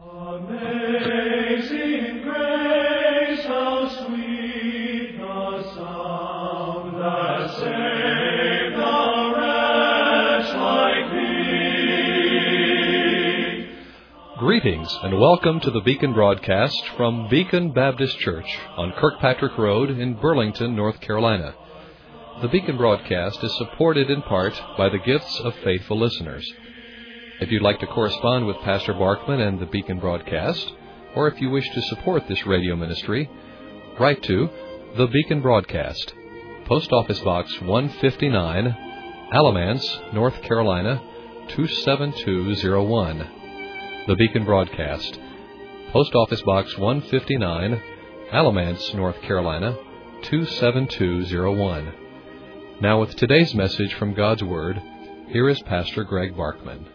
Amazing grace, how sweet the sound that saved a wretch like me. Greetings and welcome to the Beacon broadcast from Beacon Baptist Church on Kirkpatrick Road in Burlington, North Carolina. The Beacon broadcast is supported in part by the gifts of faithful listeners. If you'd like to correspond with Pastor Barkman and the Beacon broadcast, or if you wish to support this radio ministry, write to The Beacon Broadcast, Post Office Box 159, Alamance, North Carolina, 27201. The Beacon Broadcast, Post Office Box 159, Alamance, North Carolina, 27201. Now with today's message from God's Word, here is Pastor Greg Barkman.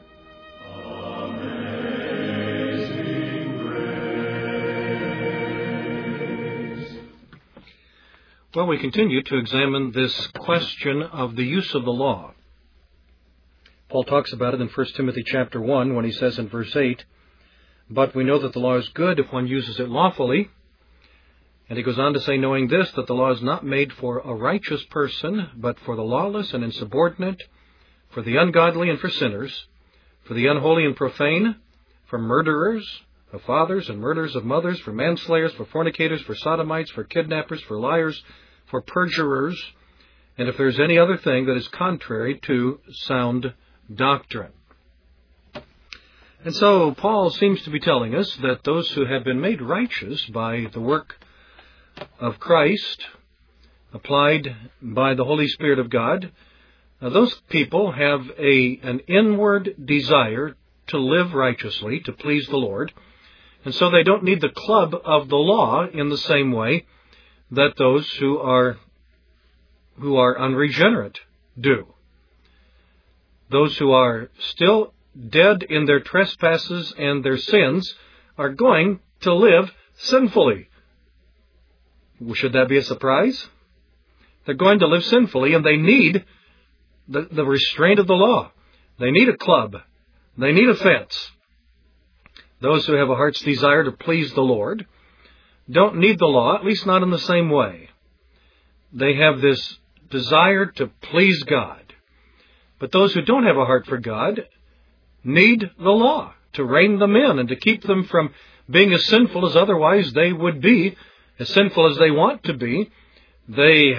Well, we continue to examine this question of the use of the law. Paul talks about it in 1 Timothy chapter 1 when he says in verse 8, "But we know that the law is good if one uses it lawfully." And he goes on to say, "Knowing this, that the law is not made for a righteous person, but for the lawless and insubordinate, for the ungodly and for sinners, for the unholy and profane, for murderers of fathers and murderers of mothers, for manslayers, for fornicators, for sodomites, for kidnappers, for liars, for perjurers, and if there is any other thing that is contrary to sound doctrine." And so Paul seems to be telling us that those who have been made righteous by the work of Christ, applied by the Holy Spirit of God, those people have an inward desire to live righteously, to please the Lord, and so they don't need the club of the law in the same way that those who are unregenerate do. Those who are still dead in their trespasses and their sins are going to live sinfully. Should that be a surprise? They're going to live sinfully, and they need the restraint of the law. They need a club. They need a fence. Those who have a heart's desire to please the Lord don't need the law, at least not in the same way. They have this desire to please God. But those who don't have a heart for God need the law to rein them in and to keep them from being as sinful as otherwise they would be, as sinful as they want to be. They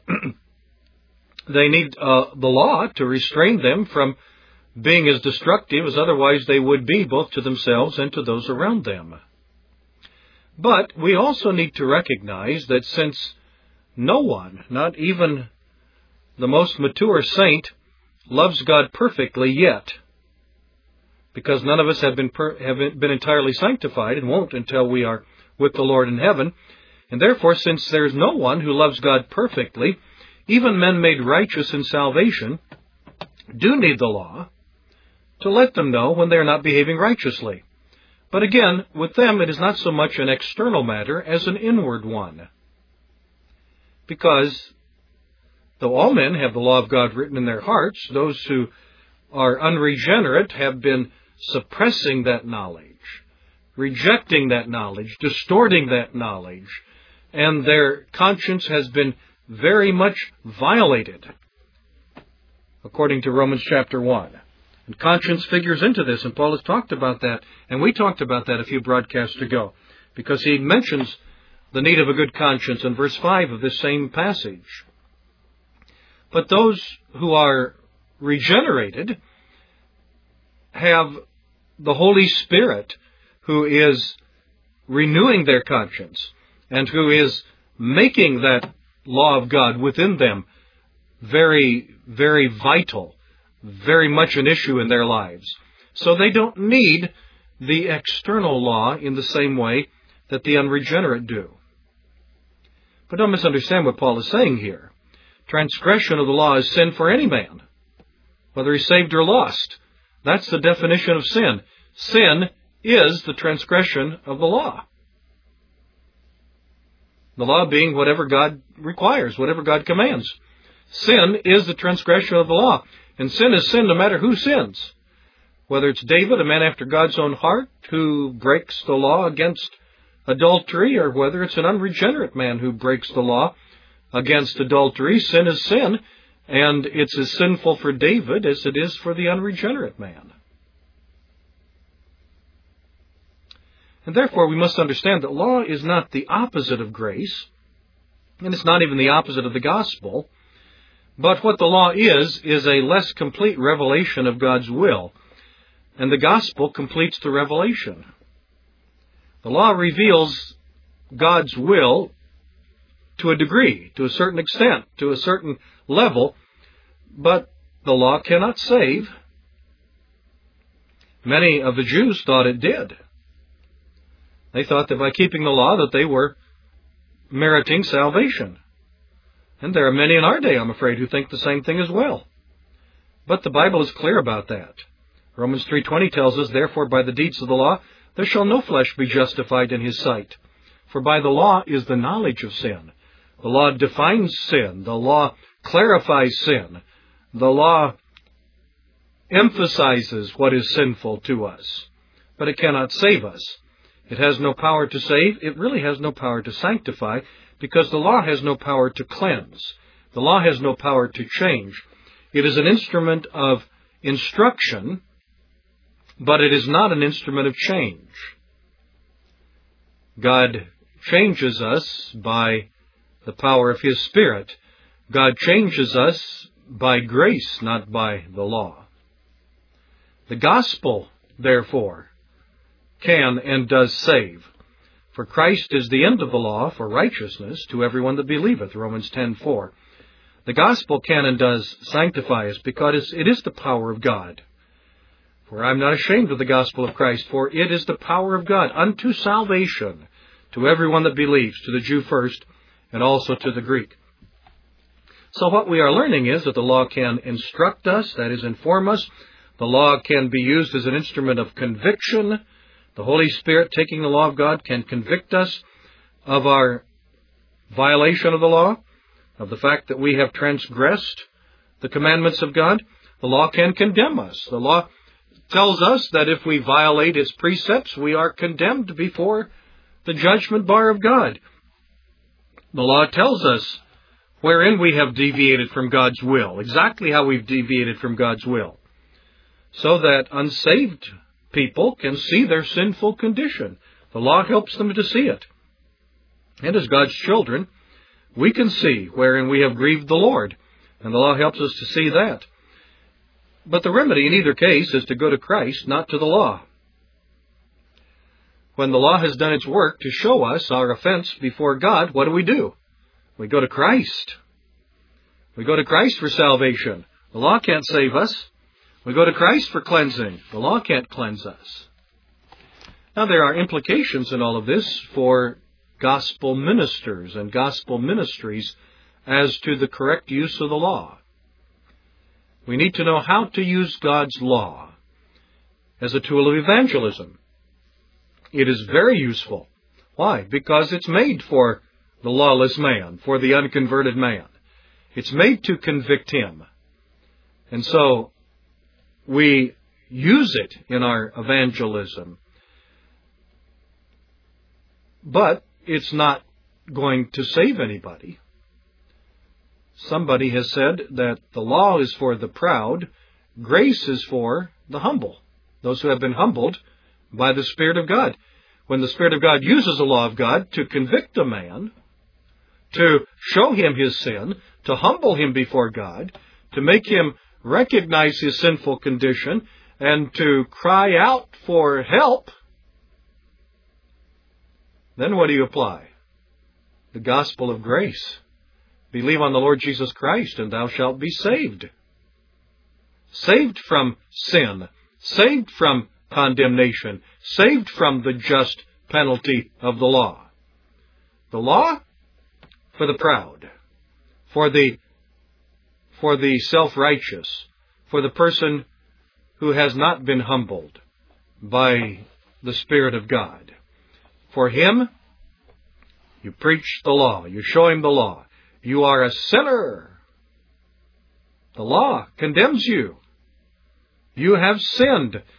need the law to restrain them from being as destructive as otherwise they would be, both to themselves and to those around them. But we also need to recognize that since no one, not even the most mature saint, loves God perfectly yet, because none of us have been entirely sanctified and won't until we are with the Lord in heaven, and therefore, since there's no one who loves God perfectly, even men made righteous in salvation do need the law to let them know when they are not behaving righteously. But again, with them, it is not so much an external matter as an inward one. Because though all men have the law of God written in their hearts, those who are unregenerate have been suppressing that knowledge, rejecting that knowledge, distorting that knowledge, and their conscience has been very much violated, according to Romans chapter 1. And conscience figures into this, and Paul has talked about that, and we talked about that a few broadcasts ago, because he mentions the need of a good conscience in verse 5 of this same passage. But those who are regenerated have the Holy Spirit who is renewing their conscience and who is making that law of God within them very, very vital, very much an issue in their lives. So they don't need the external law in the same way that the unregenerate do. But don't misunderstand what Paul is saying here. Transgression of the law is sin for any man, whether he's saved or lost. That's the definition of sin. Sin is the transgression of the law. The law being whatever God requires, whatever God commands. Sin is the transgression of the law. And sin is sin no matter who sins. Whether it's David, a man after God's own heart, who breaks the law against adultery, or whether it's an unregenerate man who breaks the law against adultery, sin is sin, and it's as sinful for David as it is for the unregenerate man. And therefore, we must understand that law is not the opposite of grace, and it's not even the opposite of the gospel. But what the law is a less complete revelation of God's will, and the gospel completes the revelation. The law reveals God's will to a degree, to a certain extent, to a certain level, but the law cannot save. Many of the Jews thought it did. They thought that by keeping the law that they were meriting salvation. And there are many in our day, I'm afraid, who think the same thing as well. But the Bible is clear about that. Romans 3:20 tells us, "Therefore by the deeds of the law there shall no flesh be justified in his sight. For by the law is the knowledge of sin." The law defines sin. The law clarifies sin. The law emphasizes what is sinful to us. But it cannot save us. It has no power to save. It really has no power to sanctify, because the law has no power to cleanse. The law has no power to change. It is an instrument of instruction, but it is not an instrument of change. God changes us by the power of His Spirit. God changes us by grace, not by the law. The gospel, therefore, can and does save. For Christ is the end of the law for righteousness to everyone that believeth, Romans 10:4. The gospel can and does sanctify us because it is the power of God. For I am not ashamed of the gospel of Christ, for it is the power of God unto salvation to everyone that believes, to the Jew first, and also to the Greek. So what we are learning is that the law can instruct us, that is, inform us. The law can be used as an instrument of conviction. The Holy Spirit, taking the law of God, can convict us of our violation of the law, of the fact that we have transgressed the commandments of God. The law can condemn us. The law tells us that if we violate its precepts, we are condemned before the judgment bar of God. The law tells us wherein we have deviated from God's will, exactly how we've deviated from God's will, so that unsaved people can see their sinful condition. The law helps them to see it. And as God's children, we can see wherein we have grieved the Lord, and the law helps us to see that. But the remedy in either case is to go to Christ, not to the law. When the law has done its work to show us our offense before God, what do? We go to Christ. We go to Christ for salvation. The law can't save us. We go to Christ for cleansing. The law can't cleanse us. Now, there are implications in all of this for gospel ministers and gospel ministries as to the correct use of the law. We need to know how to use God's law as a tool of evangelism. It is very useful. Why? Because it's made for the lawless man, for the unconverted man. It's made to convict him. And so we use it in our evangelism. But it's not going to save anybody. Somebody has said that the law is for the proud, grace is for the humble, those who have been humbled by the Spirit of God. When the Spirit of God uses the law of God to convict a man, to show him his sin, to humble him before God, to make him recognize his sinful condition, and to cry out for help, then what do you apply? The gospel of grace. Believe on the Lord Jesus Christ, and thou shalt be saved. Saved from sin, saved from condemnation, saved from the just penalty of the law. The law for the proud, for the self-righteous, for the person who has not been humbled by the Spirit of God. For him, you preach the law, you show him the law. You are a sinner. The law condemns you. You have sinned.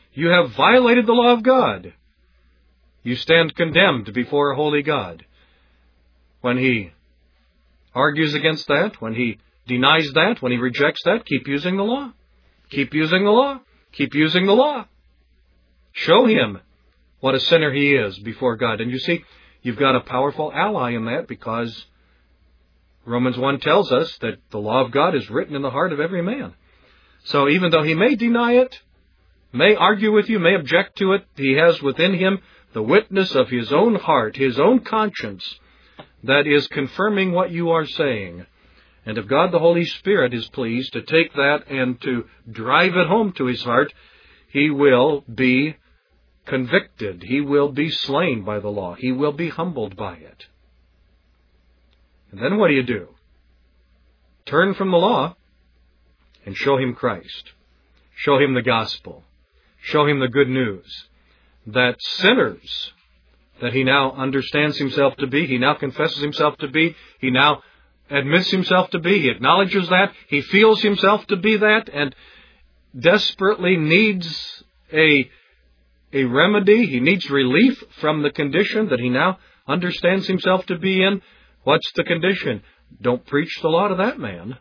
You have violated the law of God. You stand condemned before a holy God. When he argues against that, when he denies that, when he rejects that, keep using the law. Keep using the law. Keep using the law. Show him what a sinner he is before God. And you see, you've got a powerful ally in that, because Romans 1 tells us that the law of God is written in the heart of every man. So even though he may deny it, may argue with you, may object to it, he has within him the witness of his own heart, his own conscience, that is confirming what you are saying. And if God the Holy Spirit is pleased to take that and to drive it home to his heart, he will be convicted. He will be slain by the law. He will be humbled by it. And then what do? Turn from the law and show him Christ. Show him the gospel. Show him the good news that sinners that he now understands himself to be, he now confesses himself to be, he now admits himself to be, he acknowledges that, he feels himself to be that, and desperately needs a remedy. He needs relief from the condition that he now understands himself to be in. What's the condition? Don't preach the law to that man.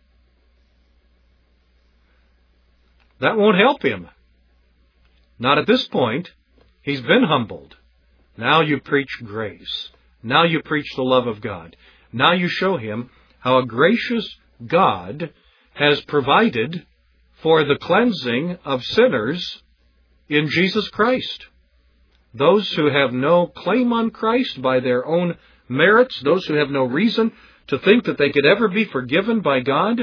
That won't help him. Not at this point. He's been humbled. Now you preach grace. Now you preach the love of God. Now you show him how a gracious God has provided for the cleansing of sinners in Jesus Christ. Those who have no claim on Christ by their own merits, those who have no reason to think that they could ever be forgiven by God,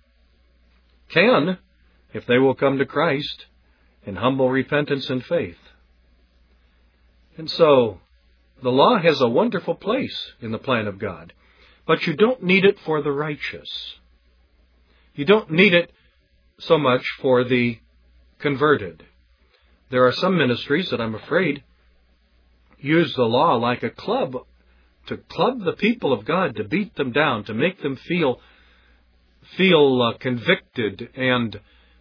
can, if they will come to Christ in humble repentance and faith. And so, the law has a wonderful place in the plan of God, but you don't need it for the righteous. You don't need it so much for the converted. There are some ministries that I'm afraid use the law like a club, to club the people of God, to beat them down, to make them feel convicted and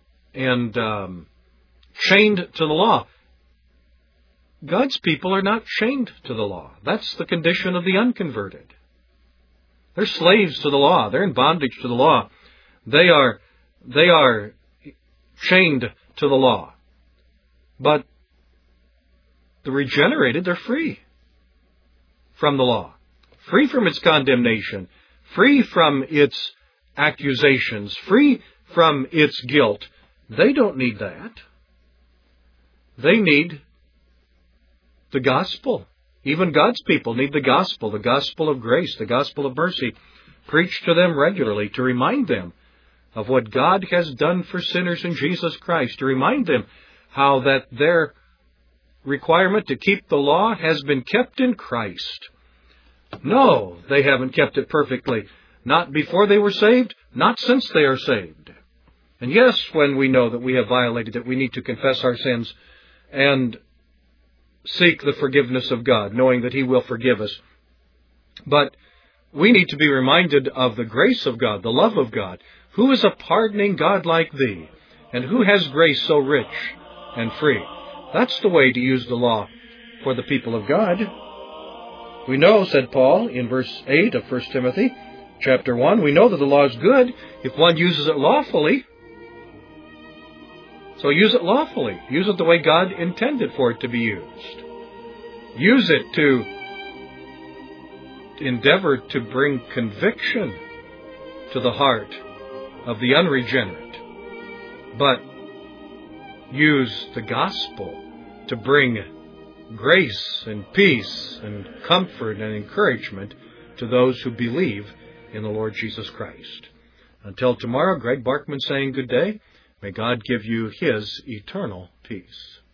chained to the law. God's people are not chained to the law. That's the condition of the unconverted. They're slaves to the law. They're in bondage to the law. They are chained to the law. But the regenerated, they're free from the law, free from its condemnation, free from its accusations, free from its guilt. They don't need that. They need the gospel. Even God's people need the gospel of grace, the gospel of mercy, preached to them regularly to remind them of what God has done for sinners in Jesus Christ, to remind them how that their requirement to keep the law has been kept in Christ. No, they haven't kept it perfectly. Not before they were saved, not since they are saved. And yes, when we know that we have violated it, we need to confess our sins and seek the forgiveness of God, knowing that He will forgive us. But we need to be reminded of the grace of God, the love of God. Who is a pardoning God like thee? And who has grace so rich and free? That's the way to use the law for the people of God. We know, said Paul in verse 8 of 1 Timothy chapter 1, we know that the law is good if one uses it lawfully. So use it lawfully. Use it the way God intended for it to be used. Use it to endeavor to bring conviction to the heart of the unregenerate. But use the gospel to bring grace and peace and comfort and encouragement to those who believe in the Lord Jesus Christ. Until tomorrow, Greg Barkman saying good day. May God give you His eternal peace.